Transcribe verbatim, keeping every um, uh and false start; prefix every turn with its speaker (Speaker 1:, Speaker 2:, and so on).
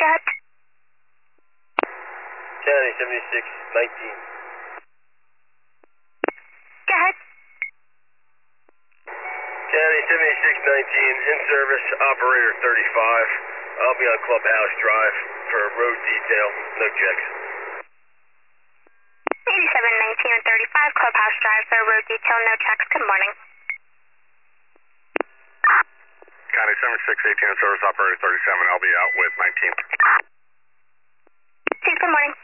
Speaker 1: ahead.
Speaker 2: County seventy-six nineteen.
Speaker 1: Go ahead.
Speaker 2: County seventy-six nineteen, in service, operator thirty-five. I'll be on Clubhouse Drive for road detail, no checks.
Speaker 1: eighty-seven nineteen and thirty-five, Clubhouse Drive for road detail, no checks. Good morning.
Speaker 3: County seventy-six eighteen, in service, operator thirty-seven. I'll be out with nineteen.
Speaker 1: Please, good morning.